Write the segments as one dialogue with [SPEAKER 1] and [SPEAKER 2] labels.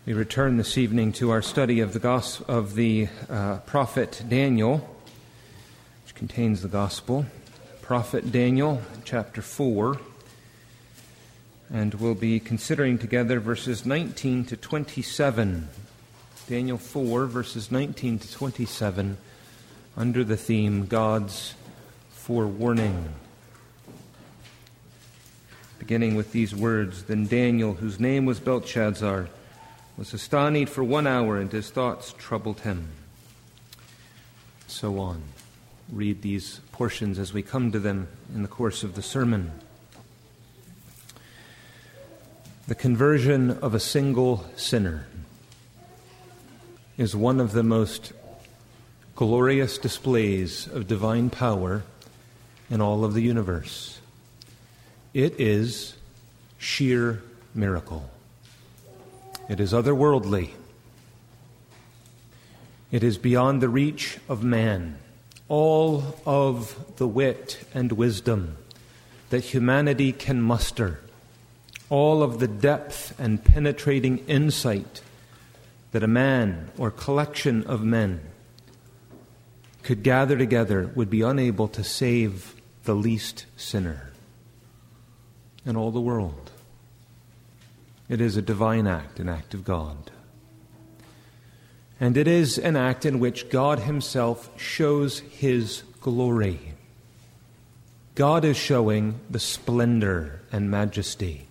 [SPEAKER 1] We return this evening to our study of the prophet Daniel, which contains the gospel. Prophet Daniel, chapter 4, and we'll be considering together verses 19 to 27. Daniel 4, verses 19 to 27, under the theme, God's Forewarning. Beginning with these words, "Then Daniel, whose name was Belteshazzar, was astonished for 1 hour, and his thoughts troubled him." So on. Read these portions as we come to them in the course of the sermon. The conversion of a single sinner is one of the most glorious displays of divine power in all of the universe. It is sheer miracle. It is otherworldly. It is beyond the reach of man. All of the wit and wisdom that humanity can muster, all of the depth and penetrating insight that a man or collection of men could gather together would be unable to save the least sinner in all the world. It is a divine act, an act of God. And it is an act in which God himself shows his glory. God is showing the splendor and majesty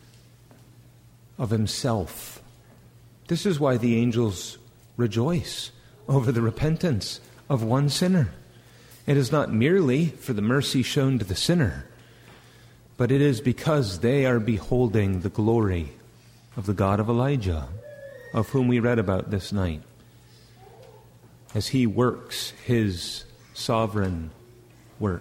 [SPEAKER 1] of himself. This is why the angels rejoice over the repentance of one sinner. It is not merely for the mercy shown to the sinner, but it is because they are beholding the glory of the God of Elijah, of whom we read about this night, as he works his sovereign work.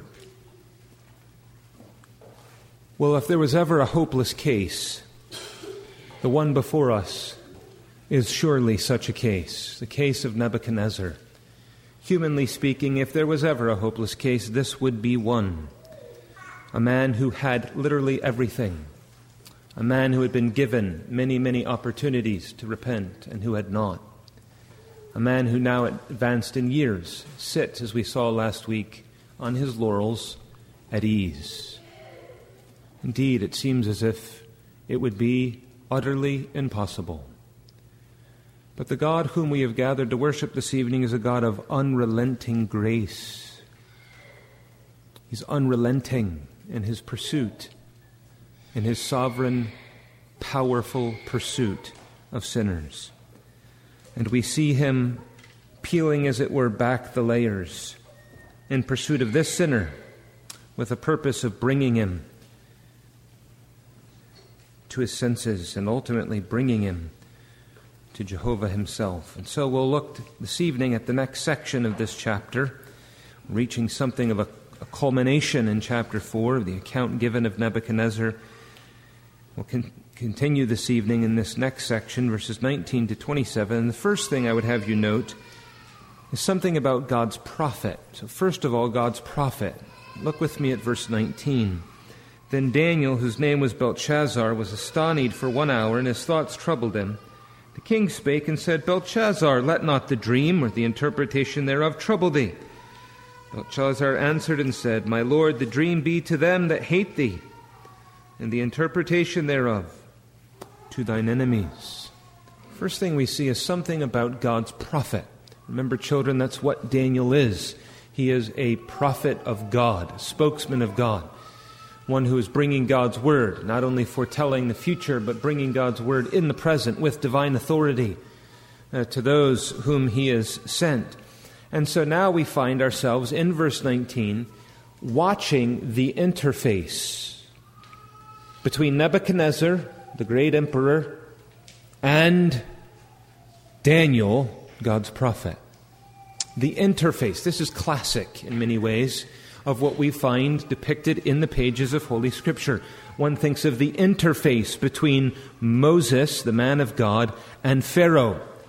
[SPEAKER 1] Well, if there was ever a hopeless case, the one before us is surely such a case, the case of Nebuchadnezzar. Humanly speaking, if there was ever a hopeless case, this would be one. A man who had literally everything. A man who had been given many, many opportunities to repent and who had not. A man who now advanced in years sits, as we saw last week, on his laurels at ease. Indeed, it seems as if it would be utterly impossible. But the God whom we have gathered to worship this evening is a God of unrelenting grace. He's unrelenting in his pursuit, in his sovereign, powerful pursuit of sinners. And we see him peeling, as it were, back the layers in pursuit of this sinner with the purpose of bringing him to his senses and ultimately bringing him to Jehovah himself. And so we'll look this evening at the next section of this chapter, reaching something of a culmination in chapter 4, the account given of Nebuchadnezzar. We'll continue this evening in this next section, verses 19 to 27. And the first thing I would have you note is something about God's prophet. So first of all, God's prophet. Look with me at verse 19. "Then Daniel, whose name was Belteshazzar, was astonished for 1 hour, and his thoughts troubled him. The king spake and said, Belteshazzar, let not the dream or the interpretation thereof trouble thee. Belteshazzar answered and said, My lord, the dream be to them that hate thee, and the interpretation thereof to thine enemies." First thing we see is something about God's prophet. Remember, children, that's what Daniel is. He is a prophet of God, a spokesman of God, one who is bringing God's word, not only foretelling the future, but bringing God's word in the present with divine authority to those whom he has sent. And so now we find ourselves in verse 19 watching the interface between Nebuchadnezzar, the great emperor, and Daniel, God's prophet. The interface, this is classic in many ways of what we find depicted in the pages of Holy Scripture. One thinks of the interface between Moses, the man of God, and Pharaoh,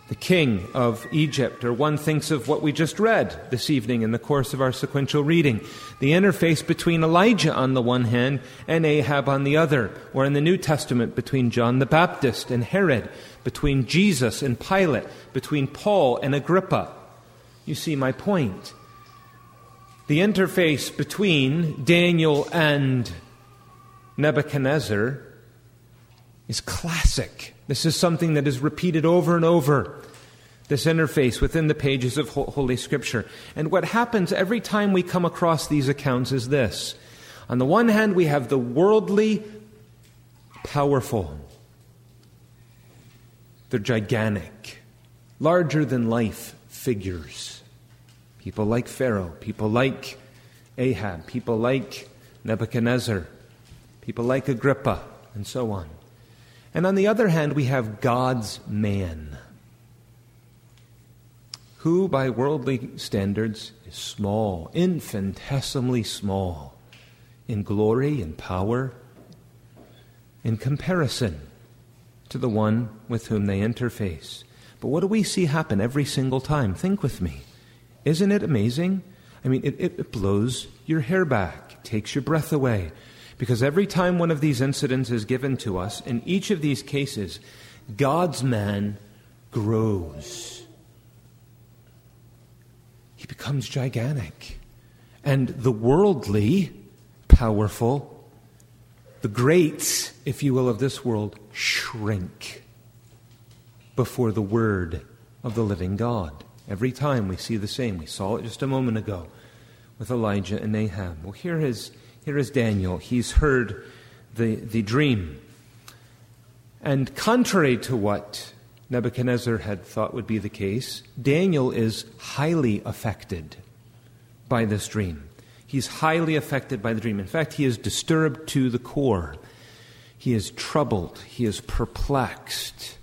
[SPEAKER 1] the king of Egypt, or one thinks of what we just read this evening in the course of our sequential reading, the interface between Elijah on the one hand and Ahab on the other, or in the New Testament between John the Baptist and Herod, between Jesus and Pilate, between Paul and Agrippa. You see my point. The interface between Daniel and Nebuchadnezzar is classic. This is something that is repeated over and over, this interface within the pages of Holy Scripture. And what happens every time we come across these accounts is this. On the one hand, we have the worldly, powerful. They're gigantic, larger-than-life figures. People like Pharaoh, people like Ahab, people like Nebuchadnezzar, people like Agrippa, and so on. And on the other hand, we have God's man, who by worldly standards is small, infinitesimally small, in glory and power, in comparison to the one with whom they interface. But what do we see happen every single time? Think with me. Isn't it amazing? I mean, it blows your hair back, it takes your breath away. Because every time one of these incidents is given to us, in each of these cases, God's man grows. He becomes gigantic. And the worldly, powerful, the greats, if you will, of this world, shrink before the word of the living God. Every time we see the same. We saw it just a moment ago with Elijah and Ahab. Well, here is Daniel. He's heard the dream. And contrary to what Nebuchadnezzar had thought would be the case, Daniel is highly affected by this dream. He's highly affected by the dream. In fact, he is disturbed to the core. He is troubled. He is perplexed.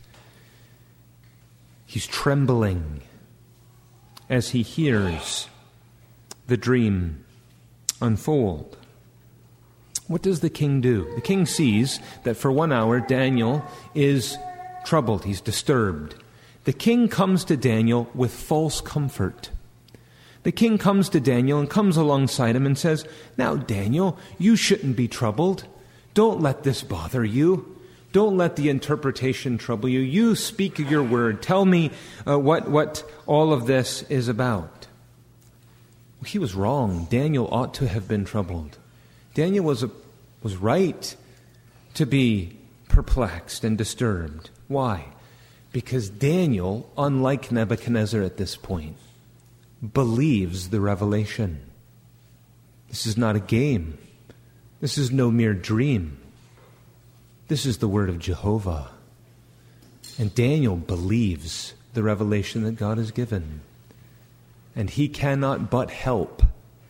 [SPEAKER 1] He's trembling as he hears the dream unfold. What does the king do? The king sees that for 1 hour Daniel is troubled. He's disturbed. The king comes to Daniel with false comfort. The king comes to Daniel and comes alongside him and says, "Now, Daniel, you shouldn't be troubled. Don't let this bother you. Don't let the interpretation trouble you. You speak your word. Tell me what all of this is about." Well, he was wrong. Daniel ought to have been troubled. Daniel was right to be perplexed and disturbed. Why? Because Daniel, unlike Nebuchadnezzar at this point, believes the revelation. This is not a game. This is no mere dream. This is the word of Jehovah. And Daniel believes the revelation that God has given. And he cannot but help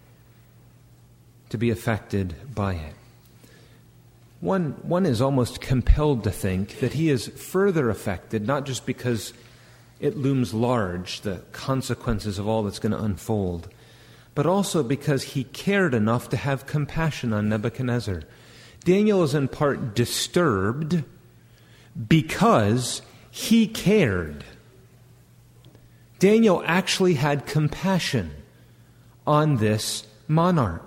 [SPEAKER 1] to be affected by it. One is almost compelled to think that he is further affected, not just because it looms large, the consequences of all that's going to unfold, but also because he cared enough to have compassion on Nebuchadnezzar. Daniel is in part disturbed because he cared. Daniel actually had compassion on this monarch.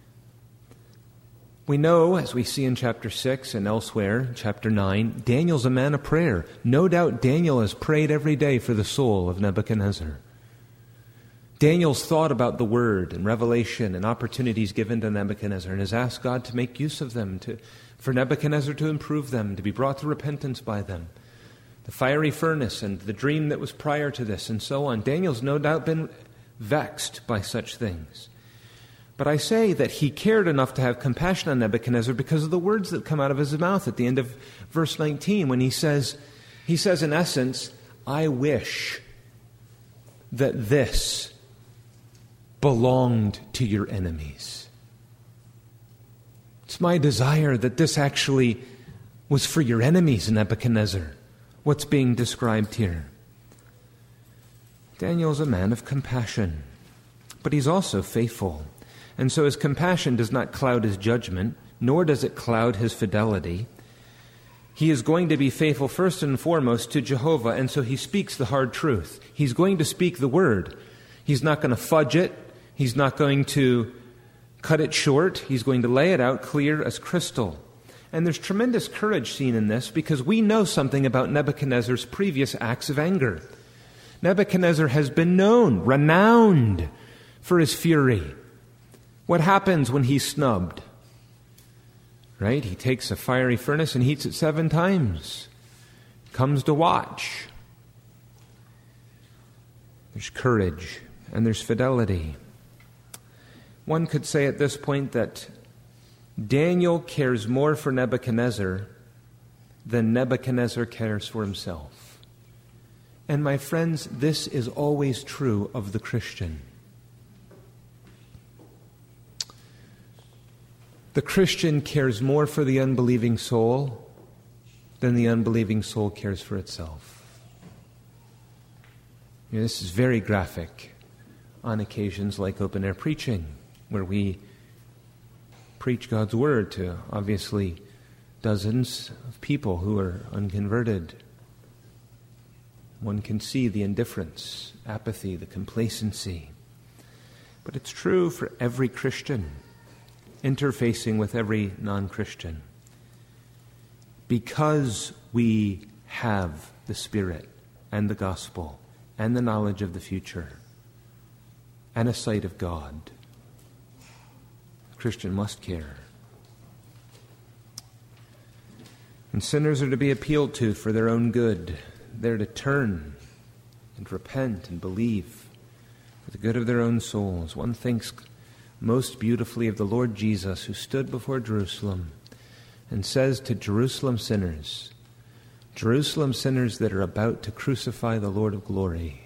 [SPEAKER 1] We know, as we see in chapter 6 and elsewhere, chapter 9, Daniel's a man of prayer. No doubt Daniel has prayed every day for the soul of Nebuchadnezzar. Daniel's thought about the word and revelation and opportunities given to Nebuchadnezzar and has asked God to make use of them, for Nebuchadnezzar to improve them, to be brought to repentance by them. The fiery furnace and the dream that was prior to this and so on. Daniel's no doubt been vexed by such things. But I say that he cared enough to have compassion on Nebuchadnezzar because of the words that come out of his mouth at the end of verse 19 when he says in essence, "I wish that this belonged to your enemies. It's my desire that this actually was for your enemies, Nebuchadnezzar," what's being described here. Daniel's a man of compassion, but he's also faithful. And so his compassion does not cloud his judgment, nor does it cloud his fidelity. He is going to be faithful first and foremost to Jehovah, and so he speaks the hard truth. He's going to speak the word. He's not going to fudge it. He's not going to cut it short. He's going to lay it out clear as crystal. And there's tremendous courage seen in this because we know something about Nebuchadnezzar's previous acts of anger. Nebuchadnezzar has been renowned for his fury. What happens when he's snubbed? Right? He takes a fiery furnace and heats it 7 times. Comes to watch. There's courage and there's fidelity. One could say at this point that Daniel cares more for Nebuchadnezzar than Nebuchadnezzar cares for himself. And my friends, this is always true of the Christian. The Christian cares more for the unbelieving soul than the unbelieving soul cares for itself. This is very graphic on occasions like open-air preaching, where we preach God's Word to, obviously, dozens of people who are unconverted. One can see the indifference, apathy, the complacency. But it's true for every Christian, interfacing with every non-Christian. Because we have the Spirit and the gospel and the knowledge of the future and a sight of God, the Christian must care. And sinners are to be appealed to for their own good. They're to turn and repent and believe for the good of their own souls. One thinks most beautifully of the Lord Jesus, who stood before Jerusalem and says to Jerusalem sinners that are about to crucify the Lord of glory,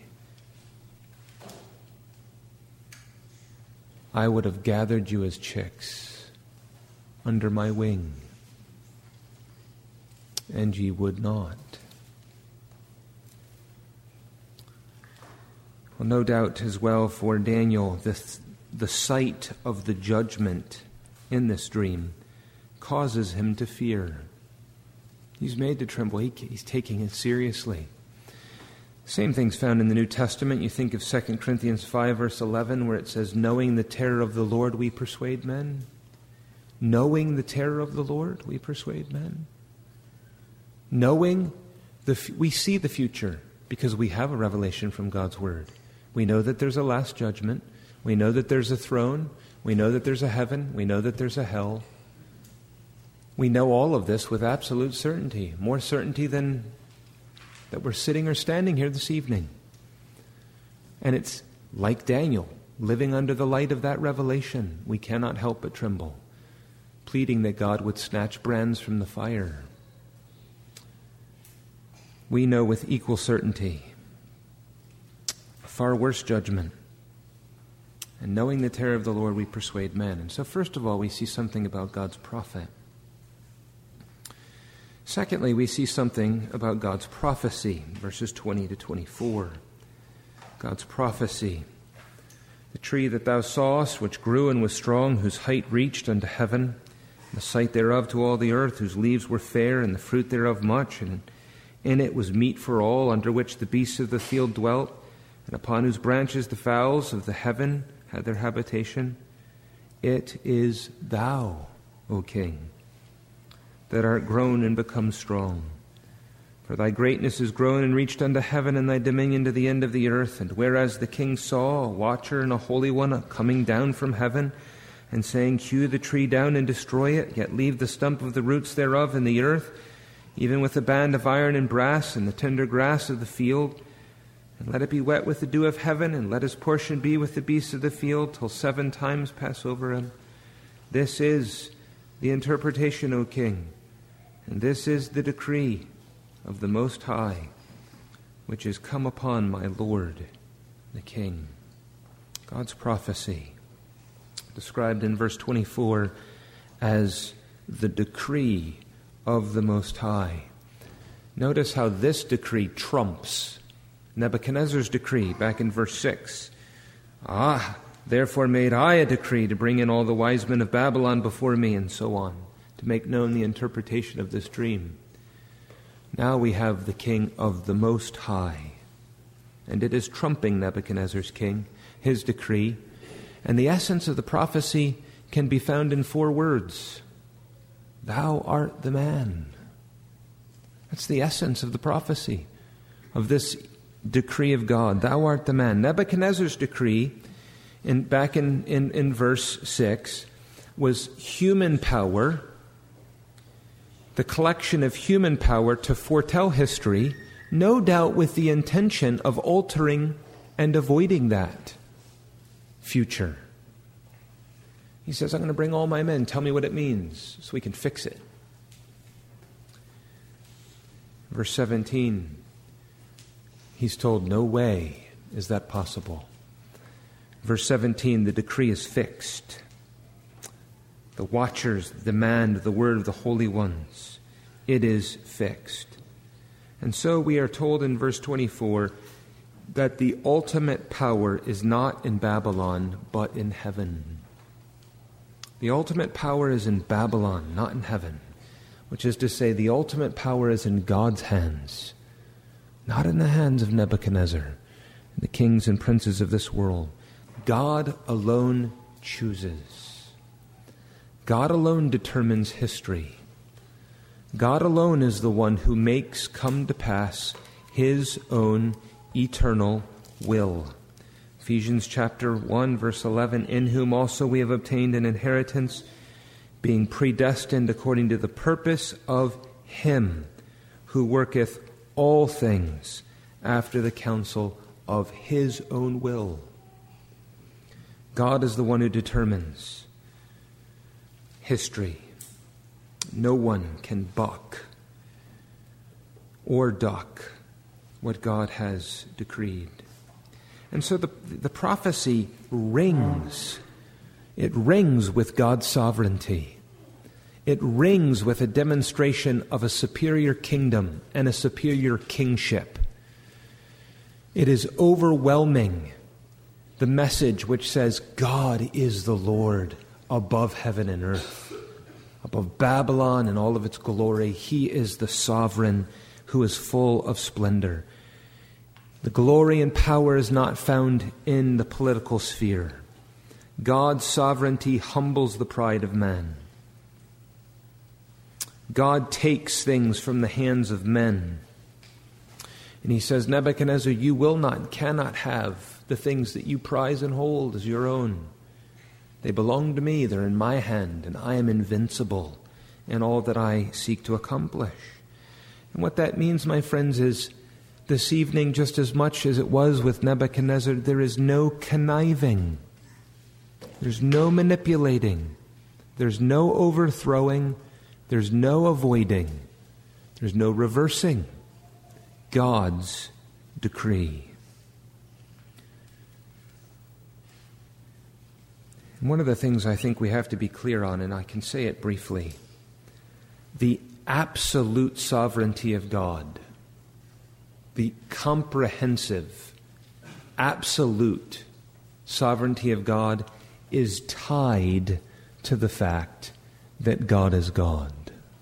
[SPEAKER 1] I would have gathered you as chicks under my wing, and ye would not. Well, no doubt as well for Daniel, the sight of the judgment in this dream causes him to fear. He's made to tremble. He's taking it seriously. Same thing's found in the New Testament. You think of 2 Corinthians 5, verse 11, where it says, knowing the terror of the Lord, we persuade men. Knowing the terror of the Lord, we persuade men. We see the future because we have a revelation from God's Word. We know that there's a last judgment. We know that there's a throne. We know that there's a heaven. We know that there's a hell. We know all of this with absolute certainty, more certainty than that we're sitting or standing here this evening. And it's like Daniel, living under the light of that revelation. We cannot help but tremble, pleading that God would snatch brands from the fire. We know with equal certainty a far worse judgment. And knowing the terror of the Lord, we persuade men. And so first of all, we see something about God's prophet. Secondly, we see something about God's prophecy, verses 20 to 24. God's prophecy. The tree that thou sawest, which grew and was strong, whose height reached unto heaven, the sight thereof to all the earth, whose leaves were fair, and the fruit thereof much, and in it was meat for all, under which the beasts of the field dwelt, and upon whose branches the fowls of the heaven had their habitation. It is thou, O King, that art grown and become strong. For thy greatness is grown and reached unto heaven, and thy dominion to the end of the earth. And whereas the king saw a watcher and a holy one coming down from heaven, and saying, hew the tree down and destroy it, yet leave the stump of the roots thereof in the earth, even with a band of iron and brass and the tender grass of the field, and let it be wet with the dew of heaven, and let his portion be with the beasts of the field, till 7 times pass over him. This is the interpretation, O King, and this is the decree of the Most High, which is come upon my Lord, the King. God's prophecy, described in verse 24 as the decree of the Most High. Notice how this decree trumps Nebuchadnezzar's decree back in verse 6. Therefore made I a decree to bring in all the wise men of Babylon before me, and so on, to make known the interpretation of this dream. Now we have the King of the Most High. And it is trumping Nebuchadnezzar's king, his decree. And the essence of the prophecy can be found in 4 words. Thou art the man. That's the essence of the prophecy, of this decree of God. Thou art the man. Nebuchadnezzar's decree, back in verse 6, was human power, the collection of human power to foretell history, no doubt with the intention of altering and avoiding that future. He says, I'm going to bring all my men. Tell me what it means so we can fix it. Verse 17, he's told, no way is that possible. Verse 17, the decree is fixed. The watchers demand the word of the holy ones. It is fixed. And so we are told in verse 24 that the ultimate power is not in Babylon, but in heaven. The ultimate power is in Babylon, not in heaven. Which is to say, the ultimate power is in God's hands, not in the hands of Nebuchadnezzar and the kings and princes of this world. God alone chooses. God alone determines history. God alone is the one who makes come to pass his own eternal will. Ephesians chapter 1, verse 11, in whom also we have obtained an inheritance, being predestined according to the purpose of him who worketh all things after the counsel of his own will. God is the one who determines history. No one can buck or duck what God has decreed. And so the prophecy rings. It rings with God's sovereignty. It rings with a demonstration of a superior kingdom and a superior kingship. It is overwhelming, the message which says God is the Lord above heaven and earth, above Babylon and all of its glory. He is the sovereign who is full of splendor. The glory and power is not found in the political sphere. God's sovereignty humbles the pride of man. God takes things from the hands of men. And he says, Nebuchadnezzar, you cannot have the things that you prize and hold as your own. They belong to me, they're in my hand, and I am invincible in all that I seek to accomplish. And what that means, my friends, is this evening, just as much as it was with Nebuchadnezzar, there is no conniving. There's no manipulating. There's no overthrowing. There's no avoiding. There's no reversing God's decree. And one of the things I think we have to be clear on, and I can say it briefly, the absolute sovereignty of God, the comprehensive, absolute sovereignty of God is tied to the fact that God is God.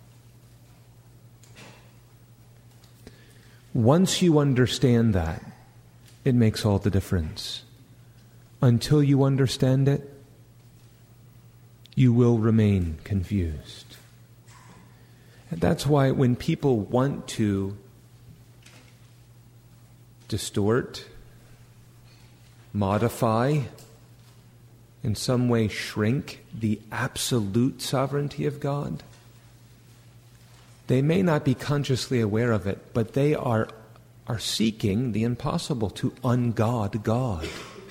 [SPEAKER 1] Once you understand that, it makes all the difference. Until you understand it, you will remain confused. And that's why when people want to distort, modify, in some way shrink the absolute sovereignty of God, they may not be consciously aware of it, but they are seeking the impossible, to ungod God,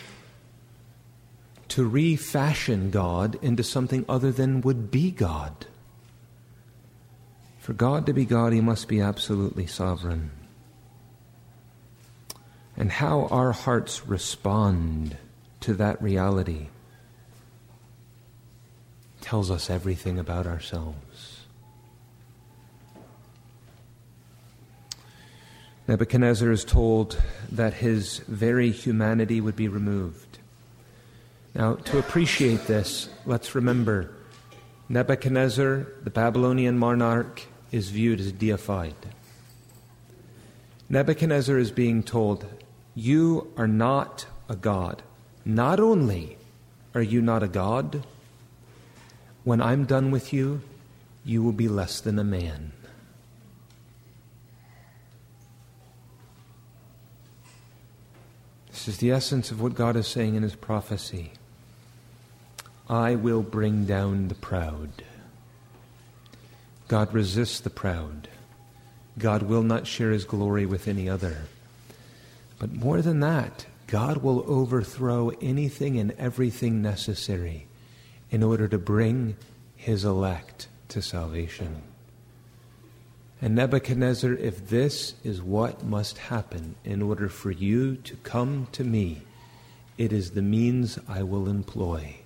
[SPEAKER 1] to refashion God into something other than would be God. For God to be God, he must be absolutely sovereign. And how our hearts respond to that reality tells us everything about ourselves. Nebuchadnezzar is told that his very humanity would be removed. Now, to appreciate this, let's remember, Nebuchadnezzar, the Babylonian monarch, is viewed as deified. Nebuchadnezzar is being told, you are not a god. Not only are you not a god, when I'm done with you, you will be less than a man. This is the essence of what God is saying in his prophecy. I will bring down the proud. God resists the proud. God will not share his glory with any other. But more than that, God will overthrow anything and everything necessary in order to bring his elect to salvation. And Nebuchadnezzar, if this is what must happen in order for you to come to me, it is the means I will employ.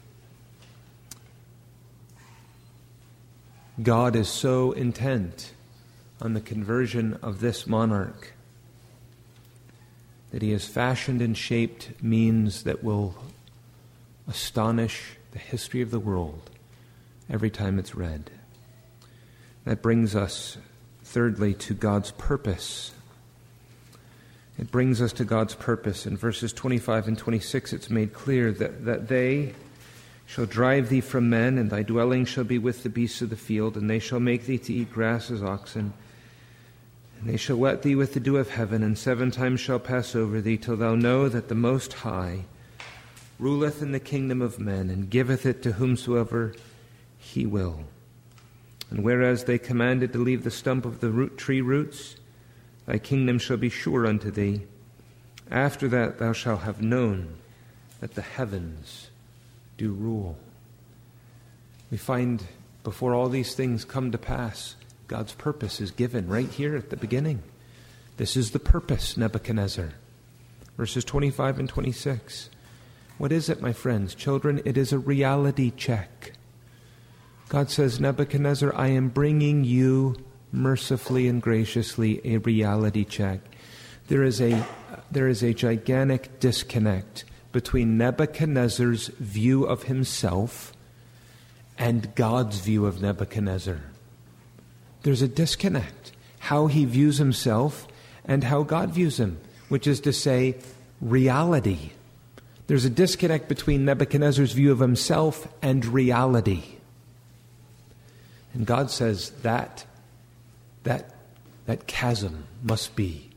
[SPEAKER 1] God is so intent on the conversion of this monarch that he has fashioned and shaped means that will astonish the history of the world every time it's read. That brings us, thirdly, to God's purpose. It brings us to God's purpose. In verses 25 and 26, it's made clear that they shall drive thee from men, and thy dwelling shall be with the beasts of the field, and they shall make thee to eat grass as oxen. And they shall wet thee with the dew of heaven, and 7 times shall pass over thee, till thou know that the Most High ruleth in the kingdom of men, and giveth it to whomsoever he will. And whereas they commanded to leave the stump of the tree roots, thy kingdom shall be sure unto thee. After that thou shalt have known that the heavens do rule. We find before all these things come to pass, God's purpose is given right here at the beginning. This is the purpose, Nebuchadnezzar. Verses 25 and 26. What is it, my friends? Children, it is a reality check. God says, Nebuchadnezzar, I am bringing you mercifully and graciously a reality check. There is a gigantic disconnect between Nebuchadnezzar's view of himself and God's view of Nebuchadnezzar. There's a disconnect. How he views himself and how God views him, which is to say, reality. There's a disconnect between Nebuchadnezzar's view of himself and reality. And God says that chasm must be,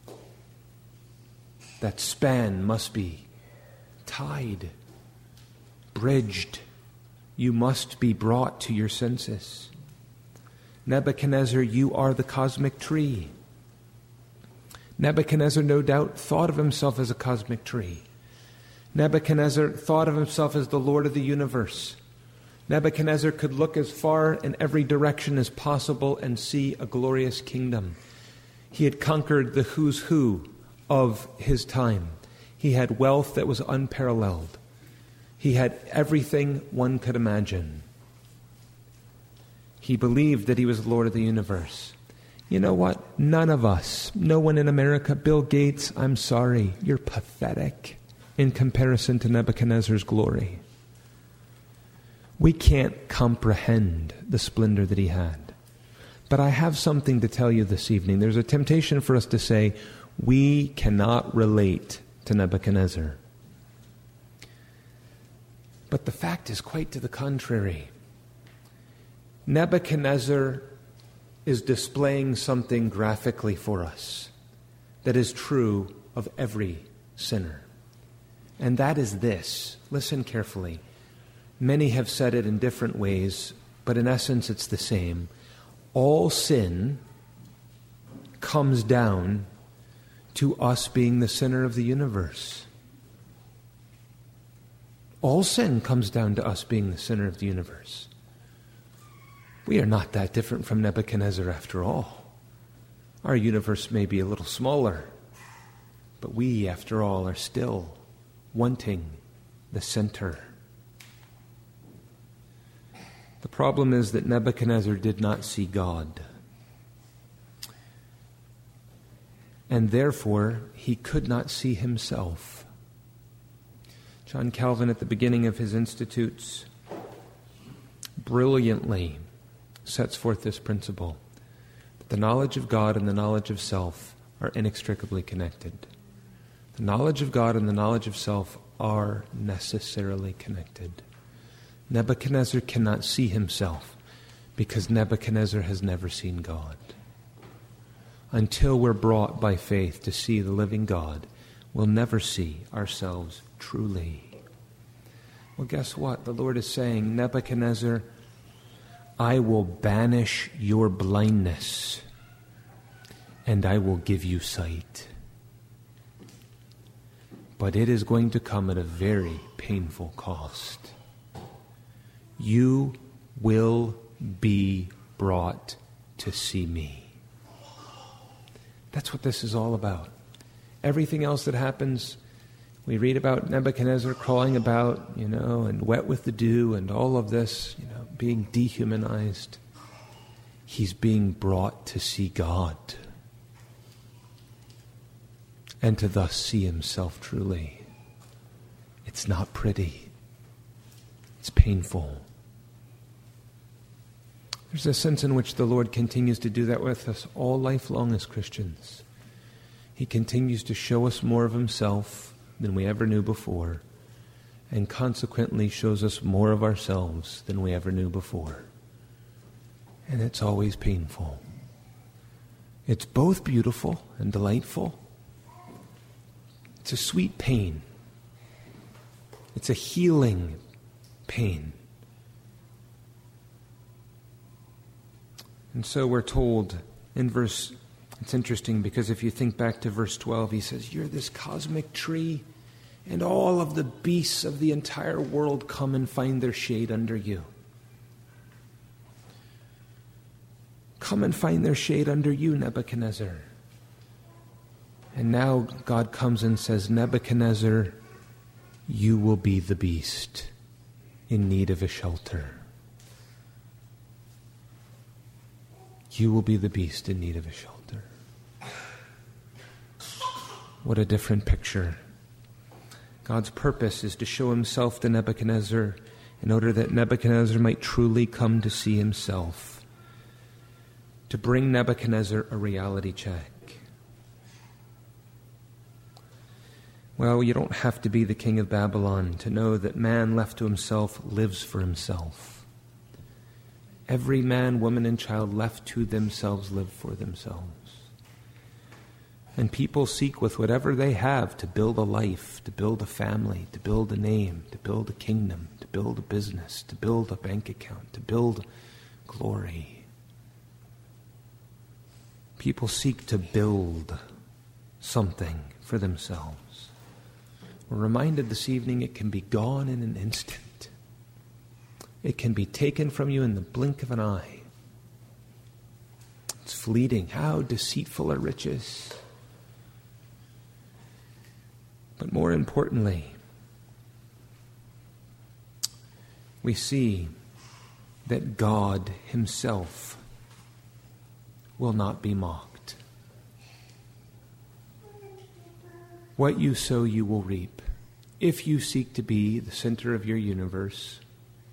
[SPEAKER 1] that span must be tied, bridged. You must be brought to your senses. Nebuchadnezzar, you are the cosmic tree. Nebuchadnezzar no doubt thought of himself as a cosmic tree. Nebuchadnezzar thought of himself as the Lord of the universe. Nebuchadnezzar could look as far in every direction as possible and see a glorious kingdom. He had conquered the who's who of his time. He had wealth that was unparalleled. He had everything one could imagine. He believed that he was Lord of the universe. You know what? None of us, no one in America, Bill Gates, I'm sorry, you're pathetic in comparison to Nebuchadnezzar's glory. We can't comprehend the splendor that he had. But I have something to tell you this evening. There's a temptation for us to say, we cannot relate to Nebuchadnezzar. But the fact is quite to the contrary. Nebuchadnezzar is displaying something graphically for us that is true of every sinner. And that is this. Listen carefully. Many have said it in different ways, but in essence it's the same. All sin comes down to us being the center of the universe. All sin comes down to us being the center of the universe. We are not that different from Nebuchadnezzar after all. Our universe may be a little smaller, but we, after all, are still wanting the center. The problem is that Nebuchadnezzar did not see God. And therefore, he could not see himself. John Calvin, at the beginning of his Institutes, brilliantly sets forth this principle. The knowledge of God and the knowledge of self are inextricably connected. The knowledge of God and the knowledge of self are necessarily connected. Nebuchadnezzar cannot see himself because Nebuchadnezzar has never seen God. Until we're brought by faith to see the living God, we'll never see ourselves truly. Well, guess what? The Lord is saying, Nebuchadnezzar, I will banish your blindness and I will give you sight. But it is going to come at a very painful cost. You will be brought to see me. That's what this is all about. Everything else that happens, we read about Nebuchadnezzar crawling about, and wet with the dew and all of this, being dehumanized. He's being brought to see God and to thus see himself truly. It's not pretty. It's painful. There's a sense in which the Lord continues to do that with us all life long as Christians. He continues to show us more of himself than we ever knew before, and consequently shows us more of ourselves than we ever knew before. And it's always painful. It's both beautiful and delightful. It's a sweet pain. It's a healing pain. And so we're told in it's interesting because if you think back to verse 12, he says, you're this cosmic tree, and all of the beasts of the entire world come and find their shade under you. Come and find their shade under you, Nebuchadnezzar. And now God comes and says, Nebuchadnezzar, you will be the beast in need of a shelter. You will be the beast in need of a shelter. What a different picture. God's purpose is to show himself to Nebuchadnezzar in order that Nebuchadnezzar might truly come to see himself. To bring Nebuchadnezzar a reality check. Well, you don't have to be the king of Babylon to know that man left to himself lives for himself. Every man, woman, and child left to themselves live for themselves. And people seek with whatever they have to build a life, to build a family, to build a name, to build a kingdom, to build a business, to build a bank account, to build glory. People seek to build something for themselves. We're reminded this evening it can be gone in an instant. It can be taken from you in the blink of an eye. It's fleeting. How deceitful are riches. But more importantly, we see that God himself will not be mocked. What you sow, you will reap. If you seek to be the center of your universe,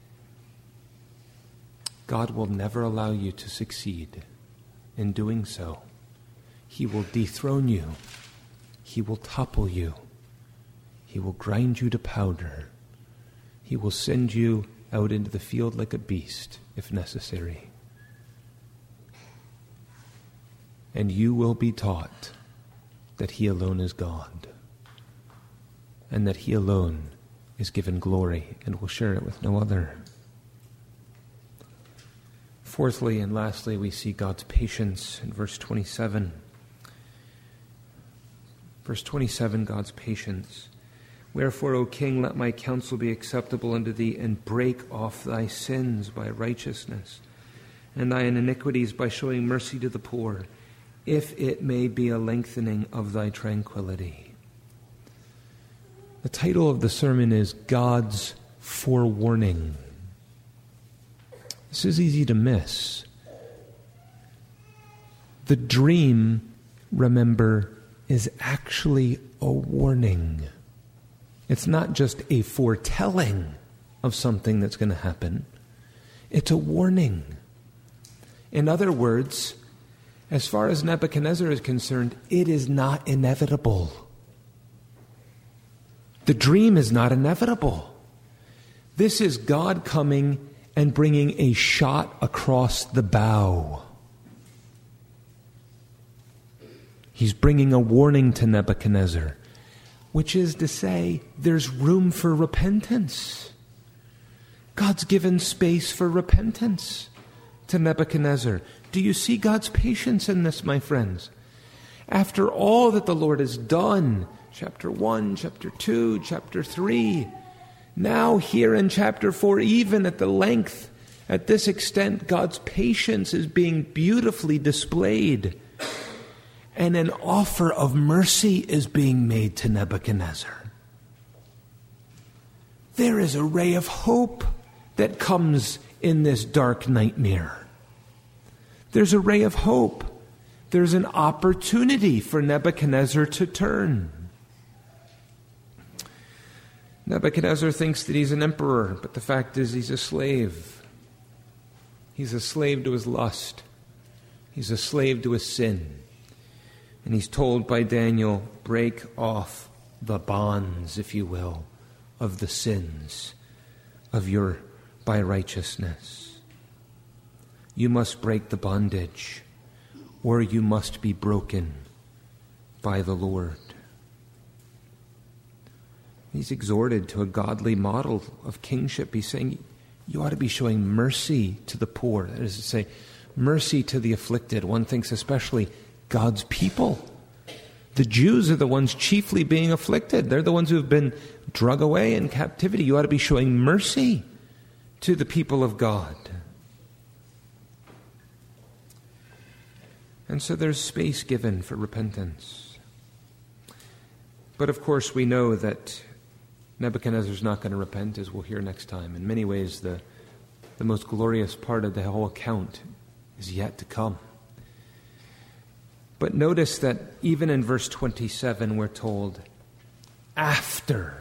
[SPEAKER 1] God will never allow you to succeed in doing so. He will dethrone you. He will topple you. He will grind you to powder. He will send you out into the field like a beast, if necessary. And you will be taught that he alone is God, and that he alone is given glory and will share it with no other. Fourthly and lastly, we see God's patience in verse 27. Verse 27, God's patience. Wherefore, O king, let my counsel be acceptable unto thee, and break off thy sins by righteousness, and thine iniquities by showing mercy to the poor, if it may be a lengthening of thy tranquility. The title of the sermon is God's Forewarning. This is easy to miss. The dream, remember, is actually a warning. It's not just a foretelling of something that's going to happen. It's a warning. In other words, As far as Nebuchadnezzar is concerned, it is not inevitable. The dream is not inevitable. This is God coming and bringing a shot across the bow. He's bringing a warning to Nebuchadnezzar, which is to say, there's room for repentance. God's given space for repentance to Nebuchadnezzar. Do you see God's patience in this, my friends? After all that the Lord has done, chapter 1, chapter 2, chapter 3, now here in chapter 4, even at the length, at this extent, God's patience is being beautifully displayed. And an offer of mercy is being made to Nebuchadnezzar. There is a ray of hope that comes in this dark nightmare. There's a ray of hope. There's an opportunity for Nebuchadnezzar to turn. Nebuchadnezzar thinks that he's an emperor, but the fact is he's a slave. He's a slave to his lust. He's a slave to his sin. And he's told by Daniel, break off the bonds, if you will, of the sins of your by righteousness. You must break the bondage, or you must be broken by the Lord. He's exhorted to a godly model of kingship. He's saying you ought to be showing mercy to the poor. That is to say, mercy to the afflicted. One thinks especially God's people. The Jews are the ones chiefly being afflicted. They're the ones who have been drug away in captivity. You ought to be showing mercy to the people of God. And so there's space given for repentance. But of course we know that Nebuchadnezzar's not going to repent, as we'll hear next time. In many ways, the most glorious part of the whole account is yet to come. But notice that even in verse 27, we're told, after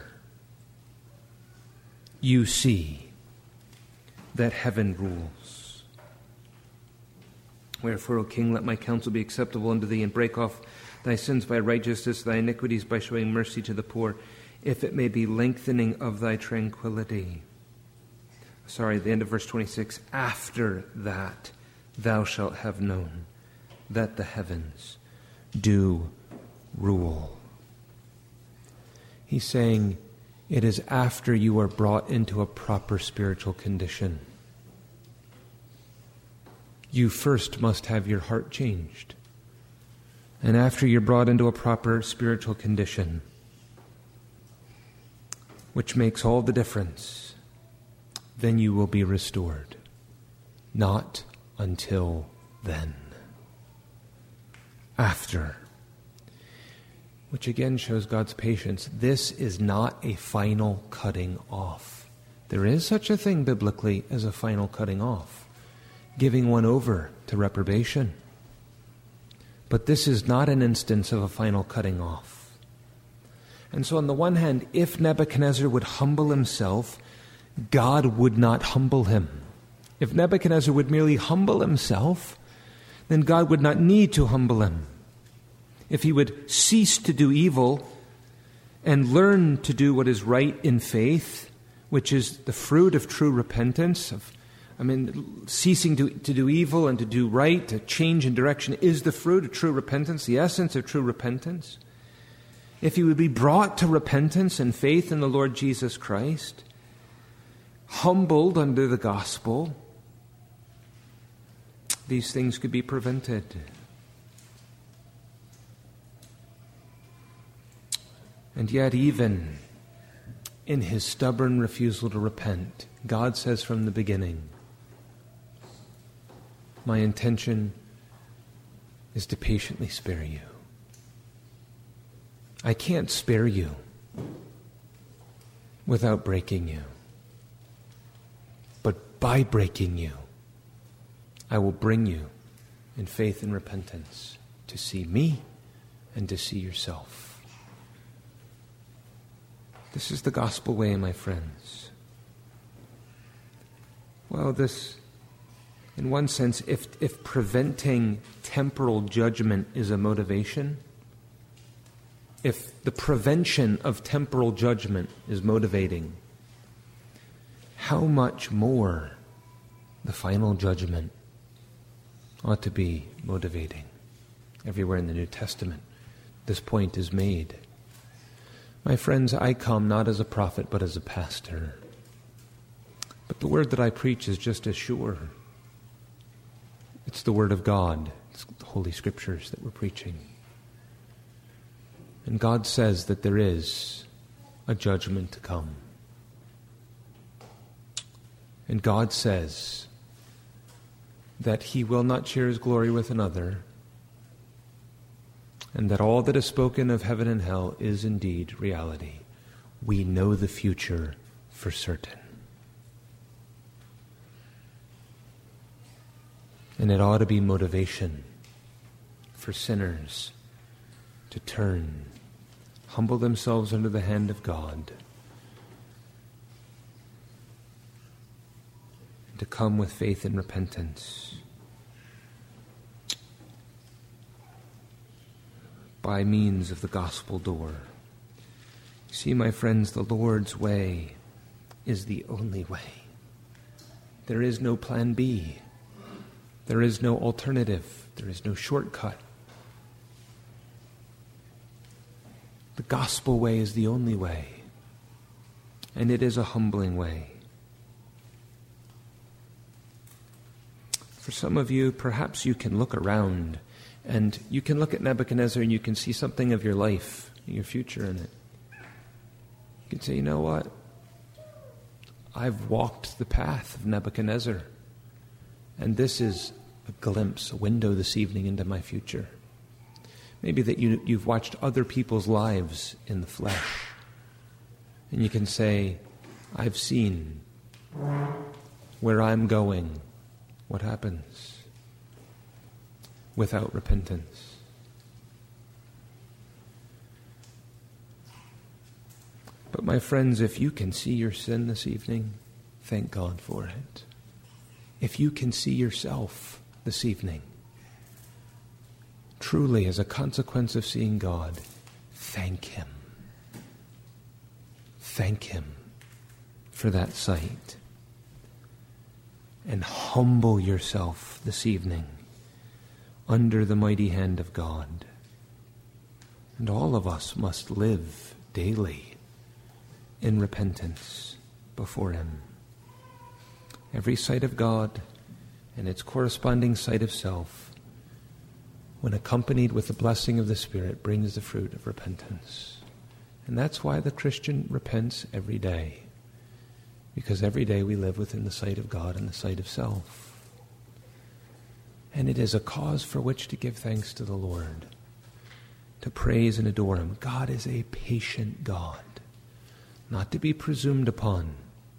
[SPEAKER 1] you see that heaven rules. Wherefore, O king, let my counsel be acceptable unto thee, and break off thy sins by righteousness, thy iniquities by showing mercy to the poor, if it may be lengthening of thy tranquility. The end of verse 26. After that thou shalt have known that the heavens do rule. He's saying it is after you are brought into a proper spiritual condition. You first must have your heart changed. And after you're brought into a proper spiritual condition, which makes all the difference, then you will be restored. Not until then. After. Which again shows God's patience. This is not a final cutting off. There is such a thing biblically as a final cutting off, giving one over to reprobation. But this is not an instance of a final cutting off. And so on the one hand, if Nebuchadnezzar would humble himself, God would not humble him. If Nebuchadnezzar would merely humble himself, then God would not need to humble him. If he would cease to do evil and learn to do what is right in faith, which is the fruit of true repentance, ceasing to do evil and to do right, to change in direction, is the fruit of true repentance, the essence of true repentance. If he would be brought to repentance and faith in the Lord Jesus Christ, humbled under the gospel, these things could be prevented. And yet, even in his stubborn refusal to repent, God says from the beginning, my intention is to patiently spare you. I can't spare you without breaking you. But by breaking you, I will bring you in faith and repentance to see me and to see yourself. This is the gospel way, my friends. Well, this In one sense, if preventing temporal judgment is a motivation, if the prevention of temporal judgment is motivating, how much more the final judgment ought to be motivating. Everywhere in the New Testament, this point is made. My friends, I come not as a prophet, but as a pastor. But the word that I preach is just as sure. It's the Word of God. It's the Holy Scriptures that we're preaching. And God says that there is a judgment to come. And God says that He will not share His glory with another, and that all that is spoken of heaven and hell is indeed reality. We know the future for certain. And it ought to be motivation for sinners to turn, humble themselves under the hand of God, and to come with faith and repentance by means of the gospel door. You see, my friends, the Lord's way is the only way. There is no plan B. There is no alternative. There is no shortcut. The gospel way is the only way, and it is a humbling way. For some of you, perhaps you can look around and you can look at Nebuchadnezzar and you can see something of your life, your future in it. You can say, you know what? I've walked the path of Nebuchadnezzar, and this is a glimpse, a window this evening into my future. Maybe that you've watched other people's lives in the flesh, and you can say, I've seen where I'm going, what happens without repentance. But my friends, if you can see your sin this evening, thank God for it. If you can see yourself this evening, truly as a consequence of seeing God, thank Him. Thank Him for that sight. And humble yourself this evening under the mighty hand of God. And all of us must live daily in repentance before Him. Every sight of God and its corresponding sight of self, when accompanied with the blessing of the Spirit, brings the fruit of repentance. And that's why the Christian repents every day. Because every day we live within the sight of God and the sight of self. And it is a cause for which to give thanks to the Lord, to praise and adore Him. God is a patient God, not to be presumed upon,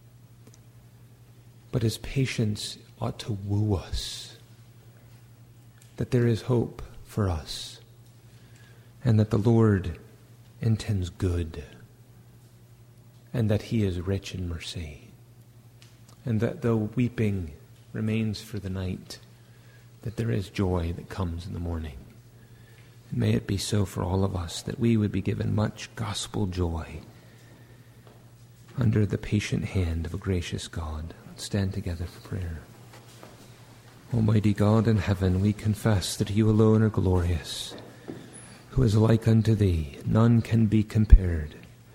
[SPEAKER 1] but His patience ought to woo us, that there is hope for us, and that the Lord intends good, and that He is rich in mercy, and that though weeping remains for the night, that there is joy that comes in the morning. And may it be so for all of us, that we would be given much gospel joy under the patient hand of a gracious God. Let's stand together for prayer. Almighty God in heaven, we confess that You alone are glorious. Who is like unto Thee? None can be compared.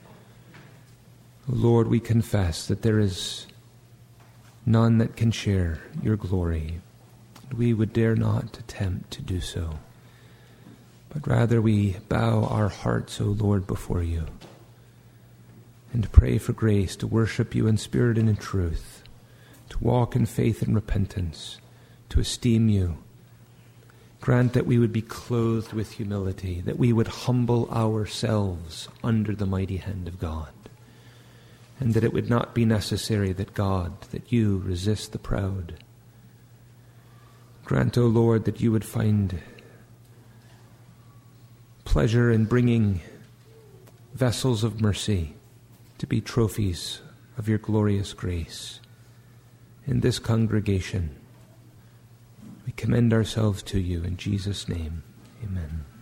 [SPEAKER 1] O Lord, we confess that there is none that can share Your glory. We would dare not attempt to do so, but rather we bow our hearts, O Lord, before You, and pray for grace to worship You in spirit and in truth, to walk in faith and repentance, to esteem You. Grant that we would be clothed with humility, that we would humble ourselves under the mighty hand of God, and that it would not be necessary that God, that You resist the proud. Grant, O Lord, that You would find pleasure in bringing vessels of mercy to be trophies of Your glorious grace in this congregation, We commend ourselves to you in Jesus' name. Amen.